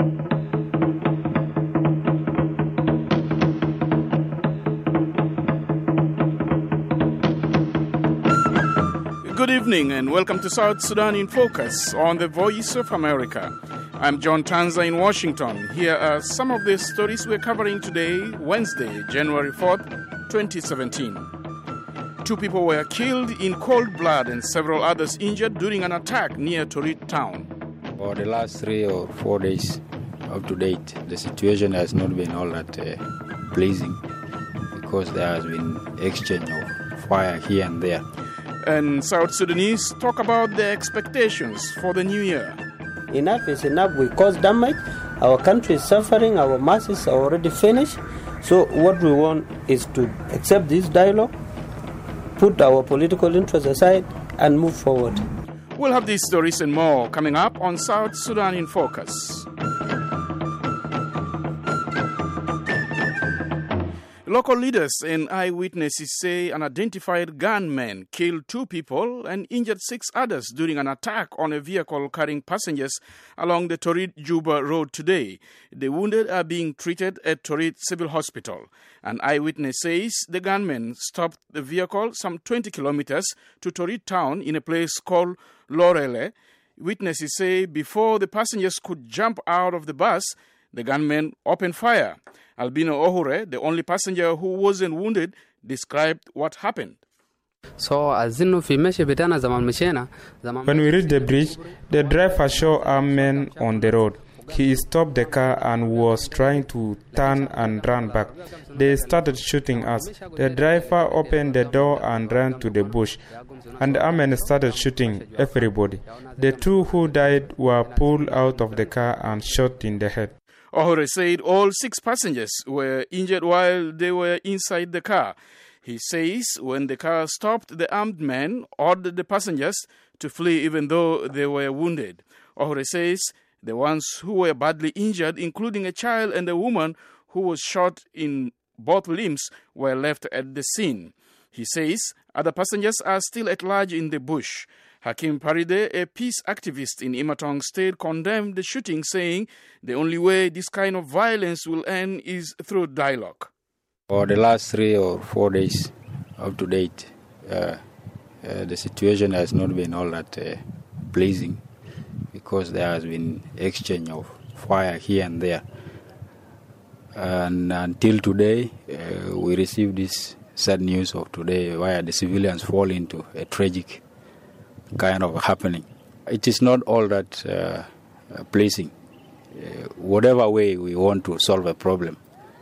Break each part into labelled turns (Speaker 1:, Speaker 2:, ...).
Speaker 1: Good evening and welcome to South Sudan in Focus on the Voice of America. I'm John Tanza in Washington. Here are some of the stories we're covering today, Wednesday, January 4th, 2017. 2 people were killed in cold blood and several others injured during an attack near Torit town.
Speaker 2: For the last 3 or 4 days up to date, the situation has not been all that pleasing because there has been exchange of fire here and there.
Speaker 1: And South Sudanese talk about their expectations for the new year.
Speaker 3: Enough is enough. We caused damage. Our country is suffering. Our masses are already finished. So what we want is to accept this dialogue, put our political interests aside, and move forward.
Speaker 1: We'll have these stories and more coming up on South Sudan in Focus. Local leaders and eyewitnesses say an unidentified gunman killed 2 people and injured 6 others during an attack on a vehicle carrying passengers along the Torit-Juba road today. The wounded are being treated at Torit Civil Hospital. An eyewitness says the gunman stopped the vehicle some 20 kilometers to Torit town in a place called Lorele. Witnesses say before the passengers could jump out of the bus, the gunman opened fire. Albino Ohure, the only passenger who wasn't wounded, described what happened.
Speaker 4: When
Speaker 5: we reached the bridge, the driver saw armed men on the road. He stopped the car and was trying to turn and run back. They started shooting us. The driver opened the door and ran to the bush, and the armed men started shooting everybody. The 2 who died were pulled out of the car and shot in the head.
Speaker 1: Ohure said all 6 passengers were injured while they were inside the car. He says when the car stopped, the armed men ordered the passengers to flee even though they were wounded. Ohure says the ones who were badly injured, including a child and a woman who was shot in both limbs, were left at the scene. He says other passengers are still at large in the bush. Hakim Paride, a peace activist in Imatong State, condemned the shooting, saying the only way this kind of violence will end is through dialogue.
Speaker 2: For the last 3 or 4 days up to date, the situation has not been all that pleasing because there has been exchange of fire here and there. And until today, we received this sad news of today where the civilians fall into a tragic kind of happening. It is not all that pleasing. Whatever way we want to solve a problem,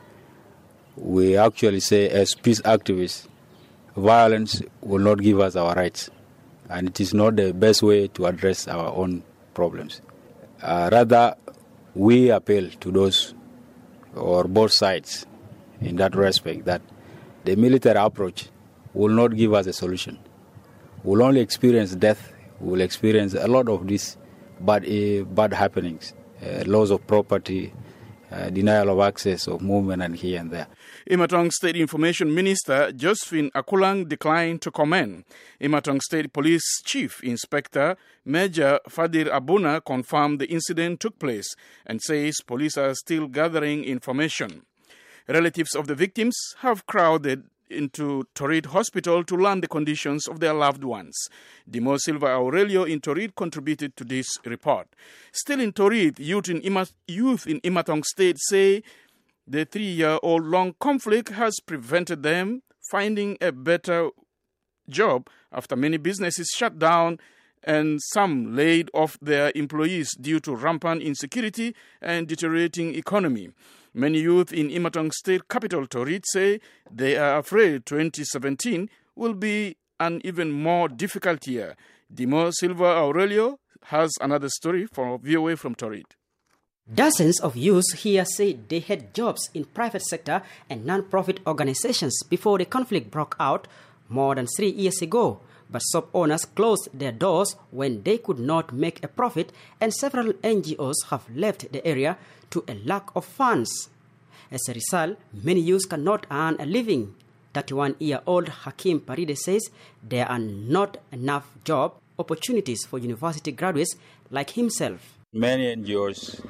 Speaker 2: we actually say as peace activists, violence will not give us our rights, and it is not the best way to address our own problems. Rather, we appeal to those or both sides in that respect that the military approach will not give us a solution. We'll only experience death. We'll experience a lot of these bad happenings, loss of property, denial of access of movement and here and there.
Speaker 1: Imatong State Information Minister Josephine Akulang declined to comment. Imatong State Police Chief Inspector Major Fadir Abuna confirmed the incident took place and says police are still gathering information. Relatives of the victims have crowded into Torit Hospital to learn the conditions of their loved ones. Dimo Silva Aurelio in Torit contributed to this report. Still in Torit, youth in Imatong State say the 3-year-old long conflict has prevented them finding a better job after many businesses shut down and some laid off their employees due to rampant insecurity and deteriorating economy. Many youth in Imatong State capital Torit say they are afraid 2017 will be an even more difficult year. Dimo Silva Aurelio has another story for VOA from Torit.
Speaker 6: Dozens of youths here said they had jobs in private sector and non-profit organizations before the conflict broke out more than 3 years ago. But shop owners closed their doors when they could not make a profit, and several NGOs have left the area to a lack of funds. As a result, many youths cannot earn a living. 31-year-old Hakim Paride says there are not enough job opportunities for university graduates like himself.
Speaker 2: Many NGOs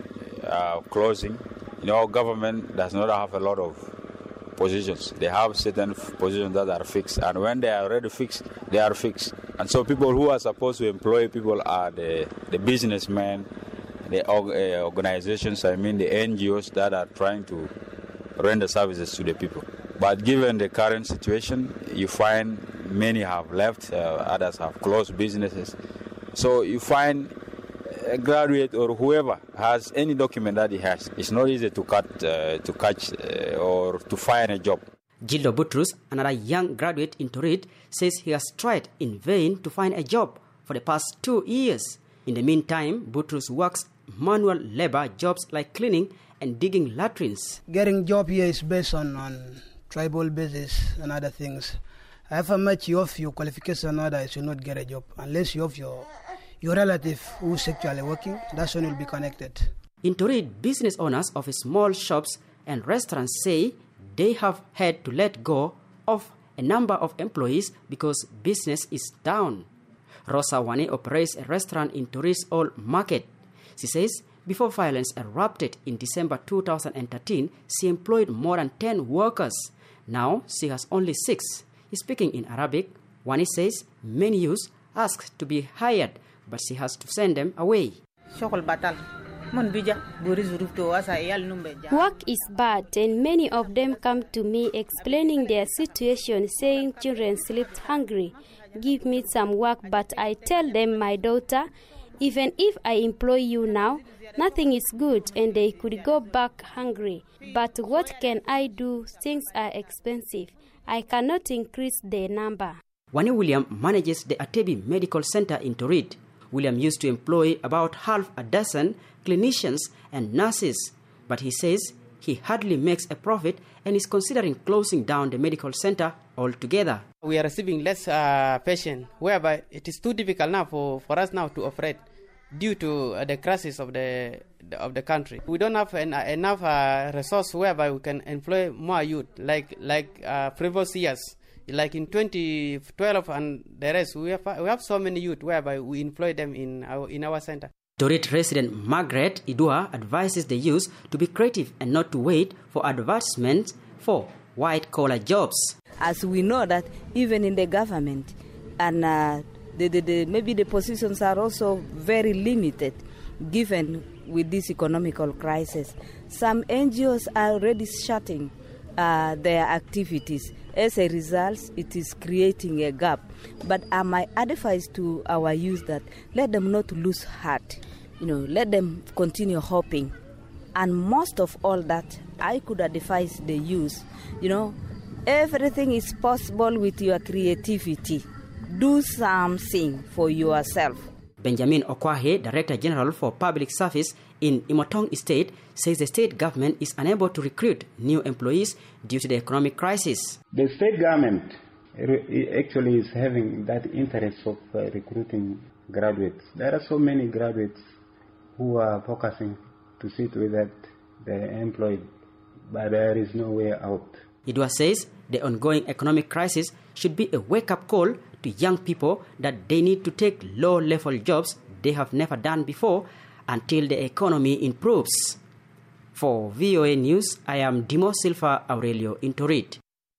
Speaker 2: closing. Government does not have a lot of positions. They have certain positions that are fixed, and when they are already fixed, they are fixed. And so people who are supposed to employ people are the businessmen, the organizations, the NGOs that are trying to render services to the people. But given the current situation, you find many have left, others have closed businesses. So you find a graduate or whoever has any document that he has, it's not easy to catch or to find a job.
Speaker 6: Gildo Butrus, another young graduate in Torit, says he has tried in vain to find a job for the past 2 years. In the meantime, Butrus works manual labor jobs like cleaning and digging latrines.
Speaker 4: Getting job here is based on tribal basis and other things. If I match you off your qualification, I should not get a job unless you have your relative who is actually working. That's when you'll be connected.
Speaker 6: In Torit, business owners of small shops and restaurants say they have had to let go of a number of employees because business is down. Rosa Wane operates a restaurant in Torit's Old Market. She says before violence erupted in December 2013, she employed more than 10 workers. Now she has only 6. Speaking in Arabic, Wani says many youths ask to be hired, but she has to send them away.
Speaker 7: Work is bad, and many of them come to me explaining their situation, saying children sleep hungry. Give me some work, but I tell them, my daughter, even if I employ you now, nothing is good and they could go back hungry. But what can I do? Things are expensive. I cannot increase the number.
Speaker 6: Wani William manages the Atebi Medical Center in Torit. William used to employ about half a dozen clinicians and nurses, but he says he hardly makes a profit and is considering closing down the medical center altogether.
Speaker 8: We are receiving less patients, whereby it is too difficult now for us now to operate due to the crisis of the country. We don't have enough resource whereby we can employ more youth like previous years. Like in 2012 and the rest, we have so many youth whereby we employ them in our center.
Speaker 6: Torit resident Margaret Idua advises the youth to be creative and not to wait for advertisements for white-collar jobs.
Speaker 9: As we know that even in the government, and maybe the positions are also very limited, given with this economical crisis. Some NGOs are already shutting their activities. As a result, it is creating a gap. But my advice to our youth that let them not lose heart. Let them continue hoping. And most of all that, I could advise the youth, everything is possible with your creativity. Do something for yourself.
Speaker 6: Benjamin Okwahe, Director General for Public Service in Imotong State, says the state government is unable to recruit new employees due to the economic crisis.
Speaker 10: The state government actually is having that interest of recruiting graduates. There are so many graduates who are focusing to see to it that they're employed, but there is no way out.
Speaker 6: Idua says the ongoing economic crisis should be a wake-up call to young people that they need to take low-level jobs they have never done before until the economy improves. For VOA News, I am Dimo Silva Aurelio in Torit.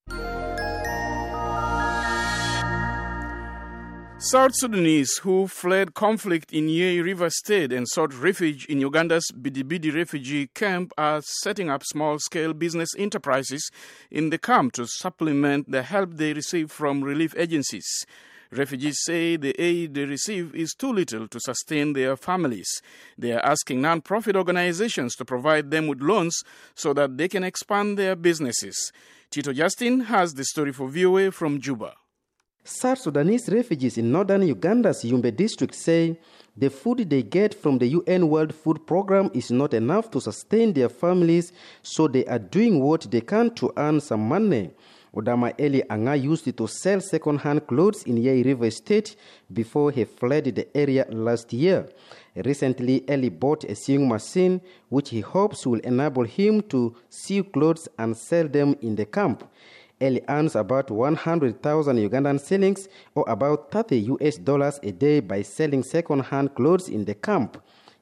Speaker 1: South Sudanese who fled conflict in Yei River State and sought refuge in Uganda's Bidibidi refugee camp are setting up small-scale business enterprises in the camp to supplement the help they receive from relief agencies. Refugees say the aid they receive is too little to sustain their families. They are asking non-profit organizations to provide them with loans so that they can expand their businesses. Tito Justin has the story for VOA from Juba.
Speaker 11: South Sudanese refugees in northern Uganda's Yumbe district say the food they get from the UN World Food Programme is not enough to sustain their families, so they are doing what they can to earn some money. Odama Eli Anga used it to sell second-hand clothes in Yei River State before he fled the area last year. Recently, Eli bought a sewing machine, which he hopes will enable him to sew clothes and sell them in the camp. Eli earns about 100,000 Ugandan shillings, or about $30 a day, by selling second-hand clothes in the camp.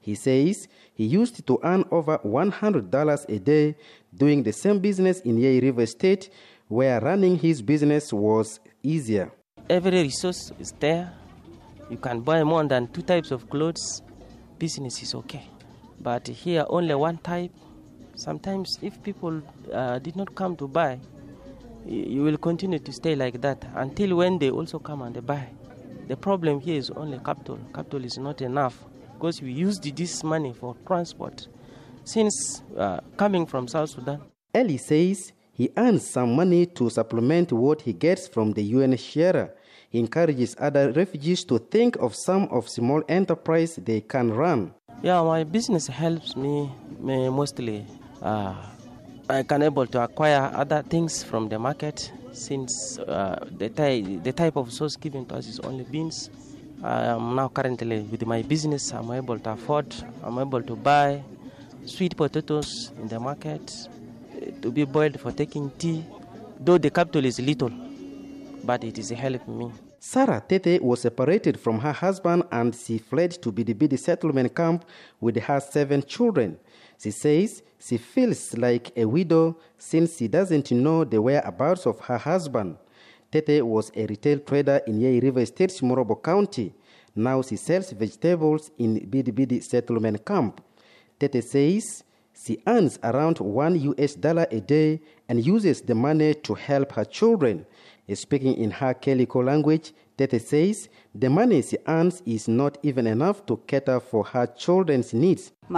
Speaker 11: He says he used to earn over $100 a day doing the same business in Yei River State, where running his business was easier.
Speaker 12: Every resource is there. You can buy more than 2 types of clothes. Business is okay. But here only one type. Sometimes if people did not come to buy, you will continue to stay like that until when they also come and they buy. The problem here is only capital. Capital is not enough because we used this money for transport since coming from South Sudan.
Speaker 11: Eli says he earns some money to supplement what he gets from the UNHCR. He encourages other refugees to think of some of small enterprise they can run.
Speaker 12: Yeah, my business helps me mostly. I can able to acquire other things from the market since the type of source given to us is only beans. I am now currently with my business. I'm able to afford. I'm able to buy sweet potatoes in the market to be boiled for taking tea. Though the capital is little, but it is helping me.
Speaker 11: Sarah Tete was separated from her husband and she fled to Bidibidi settlement camp with her 7 children. She says she feels like a widow since she doesn't know the whereabouts of her husband. Tete was a retail trader in Yei River State, Morobo County. Now she sells vegetables in Bidibidi settlement camp. Tete says she earns around $1 a day and uses the money to help her children. Speaking in her Keliko language, Tete says the money she earns is not even enough to cater for her children's needs.
Speaker 13: I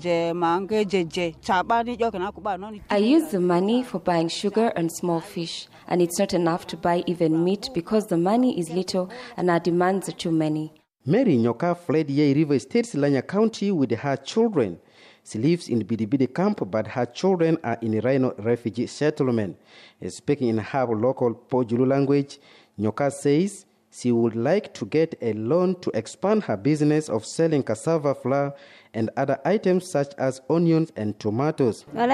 Speaker 13: use the money for buying sugar and small fish, and it's not enough to buy even meat because the money is little and our demands are too many.
Speaker 11: Mary Nyoka fled Yei River State, Lanya County with her children. She lives in Bidibidi camp, but her children are in Rhino refugee settlement. Speaking in her local Pojulu language, Nyoka says she would like to get a loan to expand her business of selling cassava flour and other items such as onions and tomatoes.
Speaker 13: You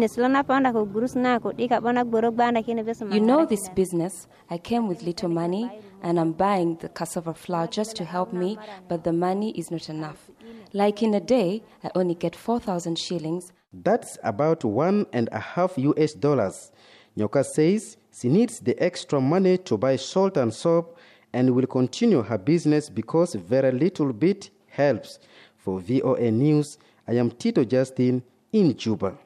Speaker 13: know this business. I came with little money and I'm buying the cassava flour just to help me, but the money is not enough. Like in a day, I only get 4,000 shillings.
Speaker 11: That's about $1.50. Nyoka says she needs the extra money to buy salt and soap and will continue her business because very little bit helps. For VOA News, I am Tito Justin in Juba.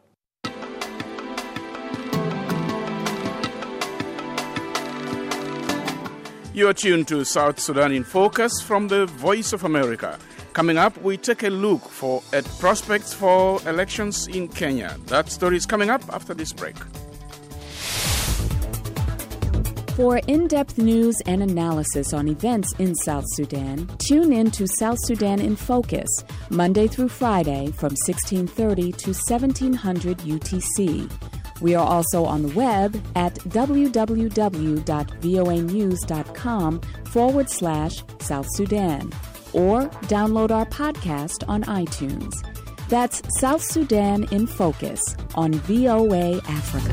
Speaker 1: You are tuned to South Sudan in Focus from the Voice of America. Coming up, we take a look at prospects for elections in Kenya. That story is coming up after this break.
Speaker 14: For in-depth news and analysis on events in South Sudan, tune in to South Sudan in Focus, Monday through Friday from 1630 to 1700 UTC. We are also on the web at www.voanews.com/South Sudan, or download our podcast on iTunes. That's South Sudan in Focus on VOA Africa.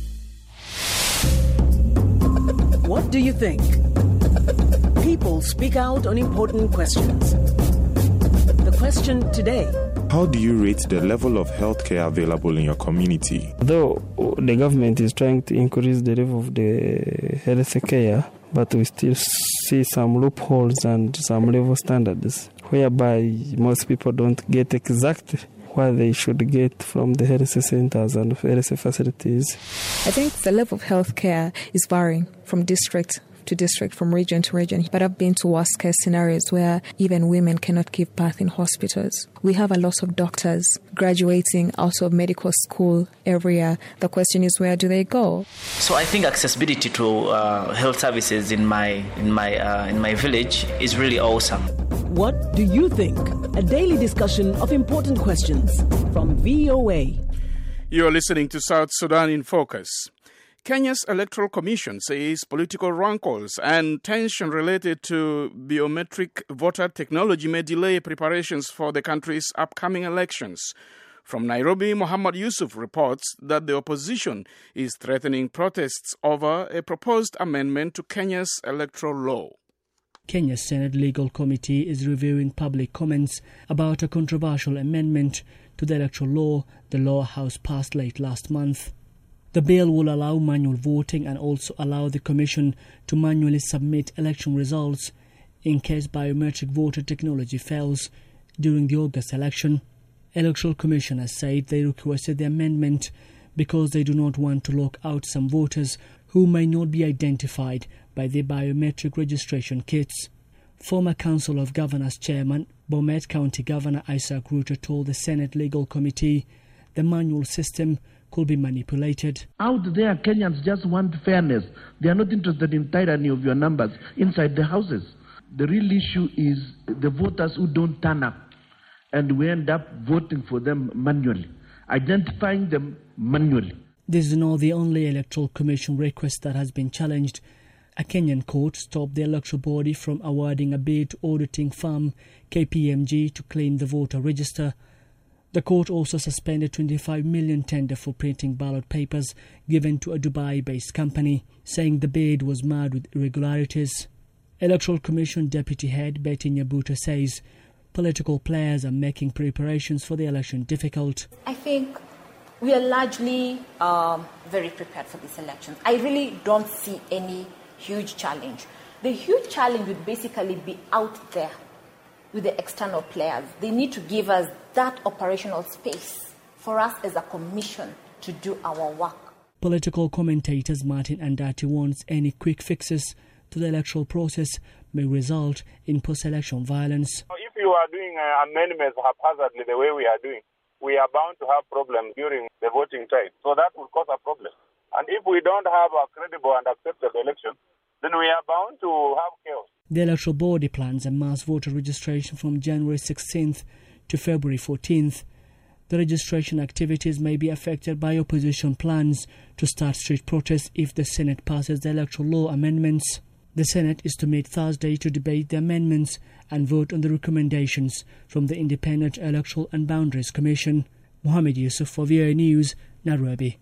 Speaker 15: What do you think? People speak out on important questions. The question today:
Speaker 16: how do you rate the level of healthcare available in your community?
Speaker 17: Though the government is trying to increase the level of the health care, but we still see some loopholes and some level standards whereby most people don't get exactly what they should get from the health centers and health facilities.
Speaker 18: I think the level of health care is varying from district to district, from region to region. But I've been to worst case scenarios where even women cannot give birth in hospitals. We have a lot of doctors graduating out of medical school every year. The question is, where do they go?
Speaker 19: So I think accessibility to health services in my village is really awesome.
Speaker 15: What do you think? A daily discussion of important questions from VOA.
Speaker 1: You are listening to South Sudan in Focus. Kenya's Electoral Commission says political rankles and tension related to biometric voter technology may delay preparations for the country's upcoming elections. From Nairobi, Muhammad Yusuf reports that the opposition is threatening protests over a proposed amendment to Kenya's electoral law.
Speaker 20: Kenya's Senate Legal Committee is reviewing public comments about a controversial amendment to the electoral law the lower house passed late last month. The bill will allow manual voting and also allow the Commission to manually submit election results in case biometric voter technology fails during the August election. Electoral Commission has said they requested the amendment because they do not want to lock out some voters who may not be identified by their biometric registration kits. Former Council of Governors Chairman, Bomet County Governor Isaac Ruto told the Senate Legal Committee the manual system could be manipulated.
Speaker 21: Out there, Kenyans just want fairness. They are not interested in tyranny of your numbers inside the houses. The real issue is the voters who don't turn up, and we end up voting for them manually, identifying them manually.
Speaker 20: This is not the only Electoral Commission request that has been challenged. A Kenyan court stopped the electoral body from awarding a bid to auditing firm KPMG to clean the voter register. The court also suspended 25 million tender for printing ballot papers given to a Dubai-based company, saying the bid was marred with irregularities. Electoral Commission Deputy Head Betty Nyabuto says political players are making preparations for the election difficult.
Speaker 22: I think we are largely very prepared for this election. I really don't see any huge challenge. The huge challenge would basically be out there with the external players. They need to give us that operational space for us as a commission to do our work.
Speaker 20: Political commentators Martin Andati warns any quick fixes to the electoral process may result in post-election violence.
Speaker 23: If you are doing amendments haphazardly the way we are doing, we are bound to have problems during the voting time. So that will cause a problem. And if we don't have a credible and acceptable election, then we are bound to have chaos.
Speaker 20: The electoral body plans a mass voter registration from January 16th to February 14th. The registration activities may be affected by opposition plans to start street protests if the Senate passes the electoral law amendments. The Senate is to meet Thursday to debate the amendments and vote on the recommendations from the Independent Electoral and Boundaries Commission. Mohammed Yusuf for VOA News, Nairobi.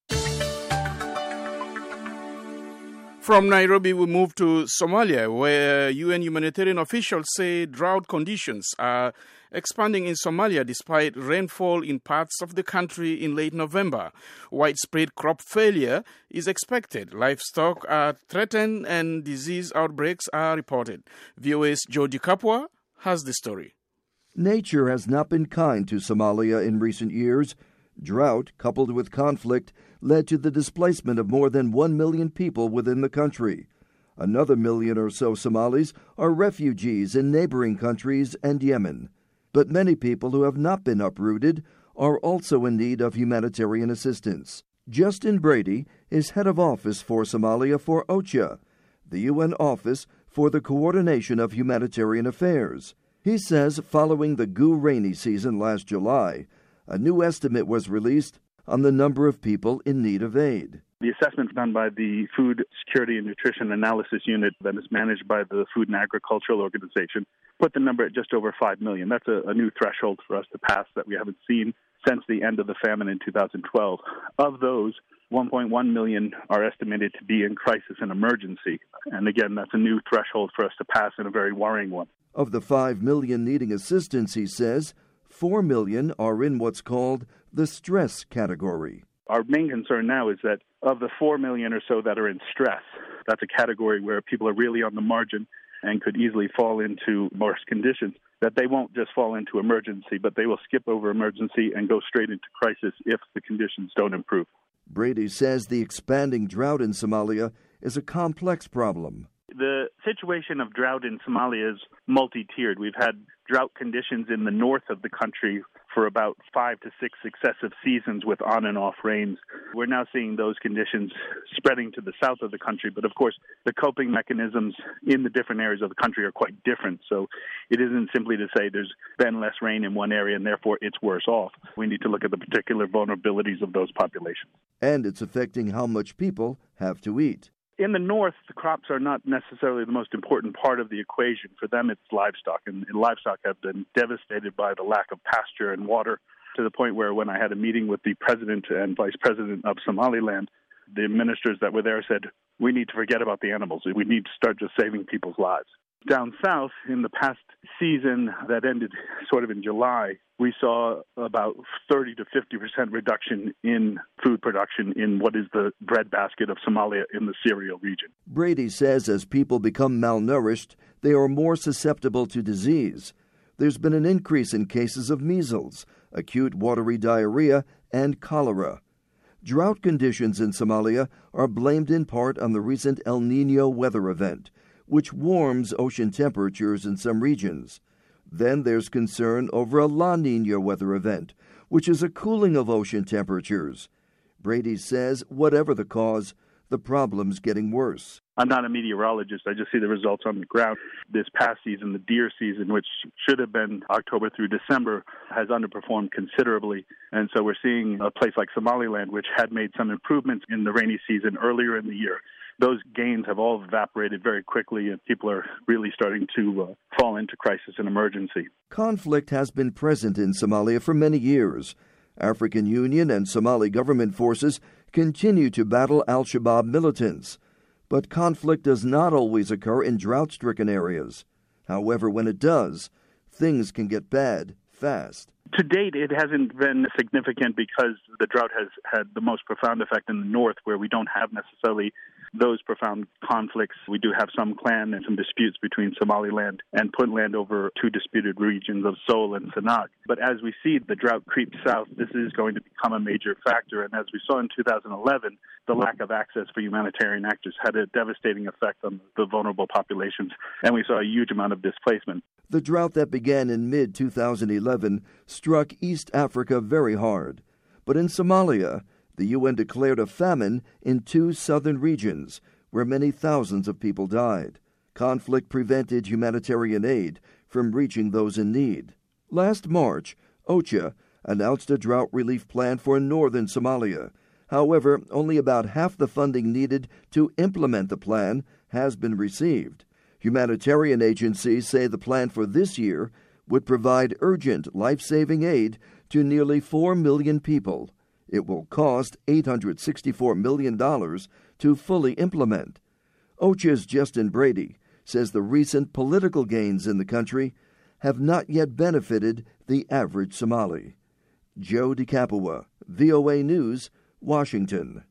Speaker 1: From Nairobi, we move to Somalia, where UN humanitarian officials say drought conditions are expanding in Somalia despite rainfall in parts of the country in late November. Widespread crop failure is expected. Livestock are threatened and disease outbreaks are reported. VOA's Jody Kapwa has the story.
Speaker 24: Nature has not been kind to Somalia in recent years. Drought, coupled with conflict, led to the displacement of more than 1 million people within the country. Another million or so Somalis are refugees in neighboring countries and Yemen. But many people who have not been uprooted are also in need of humanitarian assistance. Justin Brady is head of office for Somalia for OCHA, the UN Office for the Coordination of Humanitarian Affairs. He says following the GU rainy season last July, a new estimate was released on the number of people in need of aid.
Speaker 25: The assessment done by the Food Security and Nutrition Analysis Unit that is managed by the Food and Agricultural Organization put the number at just over 5 million. That's a new threshold for us to pass that we haven't seen since the end of the famine in 2012. Of those, 1.1 million are estimated to be in crisis and emergency. And again, that's a new threshold for us to pass and a very worrying one.
Speaker 24: Of the 5 million needing assistance, he says, 4 million are in what's called the stress category.
Speaker 25: Our main concern now is that of the 4 million or so that are in stress, that's a category where people are really on the margin and could easily fall into worse conditions, that they won't just fall into emergency, but they will skip over emergency and go straight into crisis if the conditions don't improve.
Speaker 24: Brady says the expanding drought in Somalia is a complex problem.
Speaker 25: The situation of drought in Somalia is multi-tiered. We've had drought conditions in the north of the country for about 5 to 6 successive seasons with on and off rains. We're now seeing those conditions spreading to the south of the country, but of course the coping mechanisms in the different areas of the country are quite different. So it isn't simply to say there's been less rain in one area and therefore it's worse off. We need to look at the particular vulnerabilities of those populations.
Speaker 24: And it's affecting how much people have to eat.
Speaker 25: In the north, the crops are not necessarily the most important part of the equation. For them, it's livestock, and livestock have been devastated by the lack of pasture and water, to the point where when I had a meeting with the president and vice president of Somaliland, the ministers that were there said, we need to forget about the animals. We need to start just saving people's lives. Down south, in the past season that ended sort of in July, we saw about 30 to 50% reduction in food production in what is the breadbasket of Somalia in the cereal region.
Speaker 24: Brady says as people become malnourished, they are more susceptible to disease. There's been an increase in cases of measles, acute watery diarrhea, and cholera. Drought conditions in Somalia are blamed in part on the recent El Niño weather event, which warms ocean temperatures in some regions. Then there's concern over a La Niña weather event, which is a cooling of ocean temperatures. Brady says whatever the cause, the problem's getting worse.
Speaker 25: I'm not a meteorologist. I just see the results on the ground. This past season, the deer season, which should have been October through December, has underperformed considerably. And so we're seeing a place like Somaliland, which had made some improvements in the rainy season earlier in the year. Those gains have all evaporated very quickly, and people are really starting to fall into crisis and emergency.
Speaker 24: Conflict has been present in Somalia for many years. African Union and Somali government forces continue to battle al-Shabaab militants. But conflict does not always occur in drought-stricken areas. However, when it does, things can get bad fast.
Speaker 25: To date, it hasn't been significant because the drought has had the most profound effect in the north, where we don't have necessarily those profound conflicts. We do have some clan and some disputes between Somaliland and Puntland over two disputed regions of Sol and Sanag. But as we see the drought creep south, this is going to become a major factor. And as we saw in 2011, the lack of access for humanitarian actors had a devastating effect on the vulnerable populations, and we saw a huge amount of displacement.
Speaker 24: The drought that began in mid-2011 struck East Africa very hard. But in Somalia, the UN declared a famine in two southern regions, where many thousands of people died. Conflict prevented humanitarian aid from reaching those in need. Last March, OCHA announced a drought relief plan for northern Somalia. However, only about half the funding needed to implement the plan has been received. Humanitarian agencies say the plan for this year would provide urgent life-saving aid to nearly 4 million people. It will cost $864 million to fully implement. OCHA's Justin Brady says the recent political gains in the country have not yet benefited the average Somali. Joe DeCapua, VOA News, Washington.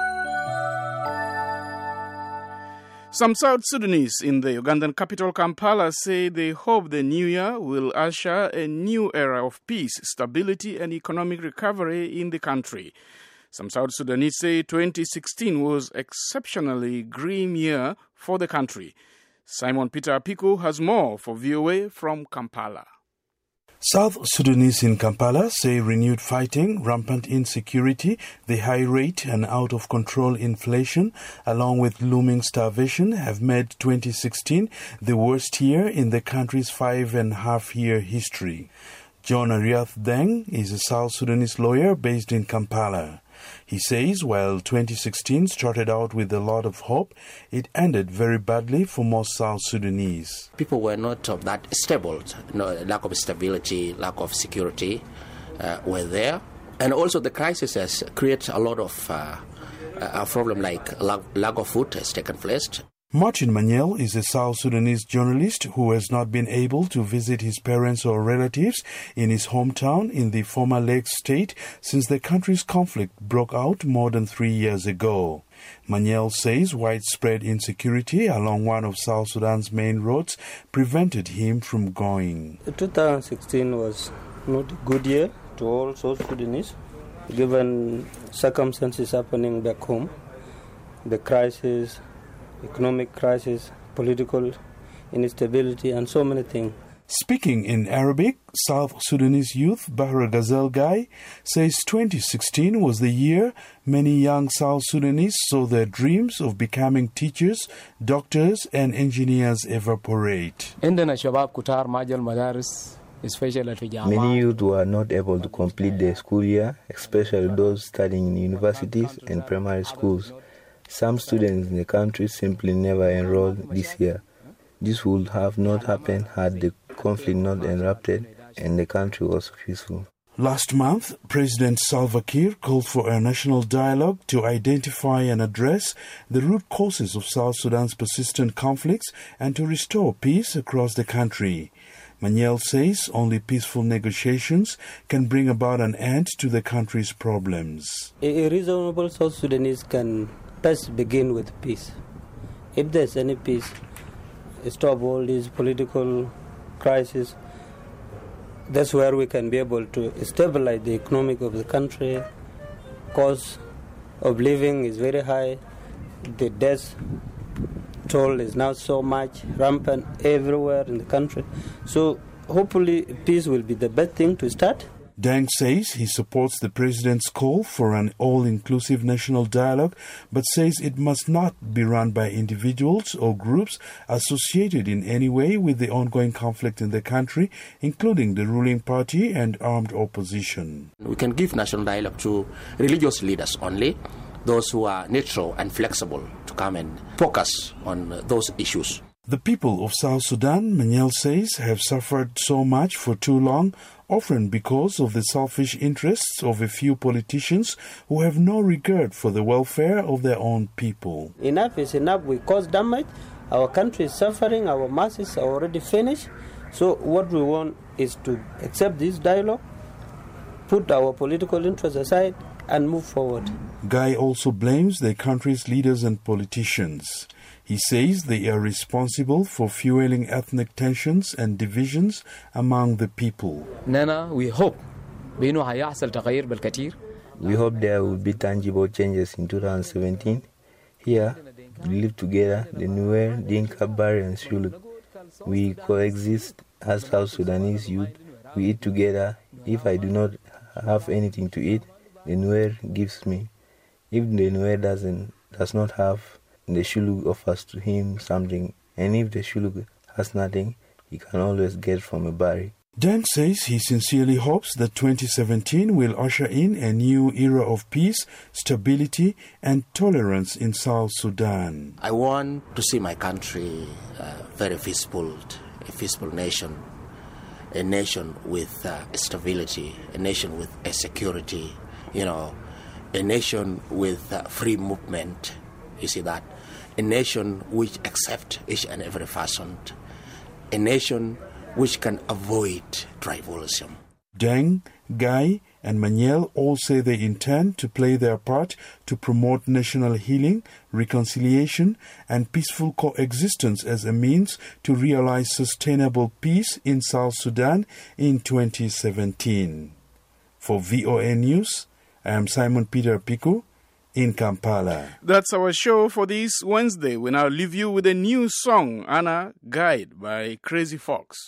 Speaker 1: Some South Sudanese in the Ugandan capital Kampala say they hope the new year will usher a new era of peace, stability and economic recovery in the country. Some South Sudanese say 2016 was an exceptionally grim year for the country. Simon Peter Apiku has more for VOA from Kampala.
Speaker 2: South Sudanese in Kampala say renewed fighting, rampant insecurity, the high rate and out-of-control inflation, along with looming starvation, have made 2016 the worst year in the country's 5.5-year history. John Ariath Deng is a South Sudanese lawyer based in Kampala. He says while 2016 started out with a lot of hope, it ended very badly for most South Sudanese.
Speaker 3: People were not that stable. Lack of stability, lack of security were there. And also the crisis has created a lot of a problem like lack of food has taken place.
Speaker 2: Martin Maniel is a South Sudanese journalist who has not been able to visit his parents or relatives in his hometown in the former Lake State since the country's conflict broke out more than 3 years ago. Maniel says widespread insecurity along one of South Sudan's main roads prevented him from going.
Speaker 4: 2016 was not a good year to all South Sudanese, given circumstances happening back home, the crisis, economic crisis, political instability, and so many things.
Speaker 2: Speaking in Arabic, South Sudanese youth Bahra Ghazel Gai says 2016 was the year many young South Sudanese saw their dreams of becoming teachers, doctors, and engineers evaporate.
Speaker 5: Many
Speaker 7: youth were not able to complete their school year, especially those studying in universities and primary schools. Some students in the country simply never enrolled this year. This would have not happened had the conflict not erupted and the country was peaceful.
Speaker 2: Last month, President Salva Kiir called for a national dialogue to identify and address the root causes of South Sudan's persistent conflicts and to restore peace across the country. Manyel says only peaceful negotiations can bring about an end to the country's problems.
Speaker 4: A reasonable South Sudanese can best begin with peace. If there's any peace, stop all these political crises. That's where we can be able to stabilize the economic of the country. Cost of living is very high. The death toll is now so much rampant everywhere in the country. So hopefully peace will be the best thing to start.
Speaker 2: Deng says he supports the president's call for an all-inclusive national dialogue, but says it must not be run by individuals or groups associated in any way with the ongoing conflict in the country, including the ruling party and armed opposition.
Speaker 3: We can give national dialogue to religious leaders only, those who are neutral and flexible to come and focus on those issues.
Speaker 2: The people of South Sudan, Manyel says, have suffered so much for too long, often because of the selfish interests of a few politicians who have no regard for the welfare of their own people.
Speaker 4: Enough is enough. We cause damage. Our country is suffering. Our masses are already finished. So what we want is to accept this dialogue, put our political interests aside, and move forward.
Speaker 2: Guy also blames the country's leaders and politicians. He says they are responsible for fueling ethnic tensions and divisions among the people.
Speaker 7: We hope there will be tangible changes in 2017. Here, we live together, the Nuer, Dinka, Bari and Shuluk. We coexist as South Sudanese youth. We eat together. If I do not have anything to eat, the Nuer gives me. If the Nuer does not have, the Shuluk offers to him something, and if the Shuluk has nothing, he can always get from a Bari.
Speaker 2: Deng says he sincerely hopes that 2017 will usher in a new era of peace, stability and tolerance in South Sudan.
Speaker 3: I want to see my country very peaceful, a peaceful nation, a nation with stability, a nation with a security, a nation with free movement. You see that? A nation which accepts each and every person. A nation which can avoid tribalism.
Speaker 2: Deng, Guy and Manyel all say they intend to play their part to promote national healing, reconciliation and peaceful coexistence as a means to realize sustainable peace in South Sudan in 2017. For VOA News, I am Simon Peter Piku in Kampala.
Speaker 1: That's our show for this Wednesday. We now leave you with a new song, Anna Guide by Crazy Fox.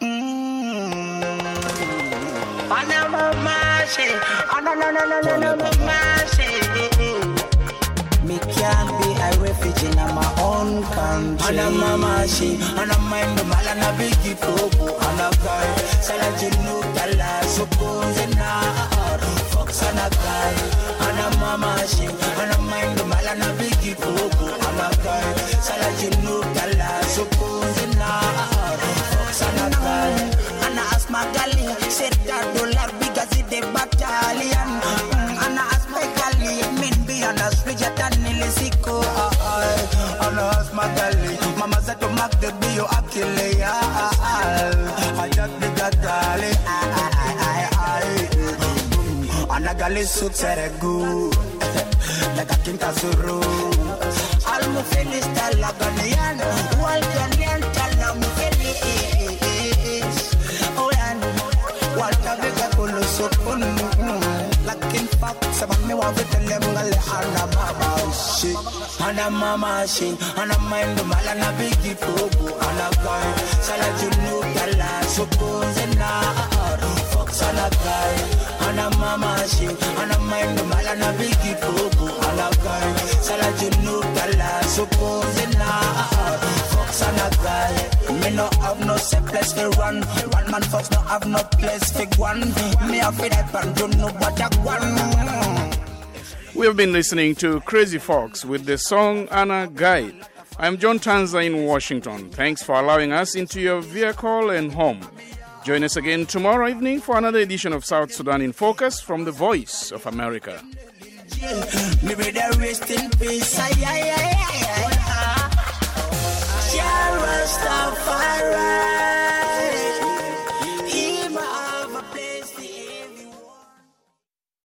Speaker 5: Me can't be a refugee in my own country. And I'm a mashi, and I'm mind the mal and a big popo. And a guy, Salajinu Kala, suppose in a fox and a guy. And I'm a mashi, and I'm mind the mal and a big popo. And a guy, Salajinu Kala, suppose in a fox and a guy. And I ask my galley, said that dollar because it's the battalion. And I ask my galley, and as Bridget and Nilisiko, and as Magali, Mama said to Mac the Bio Akile, I just did that, darling. And a galley suits are good, like a Kinkasuru. I'll finish the Laganian, while Ghanaian Talam finish. Oh, and what a big apple so like in fact, some me want to tell them and a mama she, and a mind the mal and a big popo, and a guy, Salajunu Kala, suppose in a fox and a guy, and a mama she, and a mind the mal and a big popo, and a guy, Salajunu Kala, suppose in a fox and a guy. Me no have no safe place to run. One man fox no have no place to one. Me have it up and don't know what I want.
Speaker 1: We have been listening to Crazy Fox with the song Anna Guide. I'm John Tanza in Washington. Thanks for allowing us into your vehicle and home. Join us again tomorrow evening for another edition of South Sudan in Focus from the Voice of America.
Speaker 5: Me brother rest in peace. Rastafari.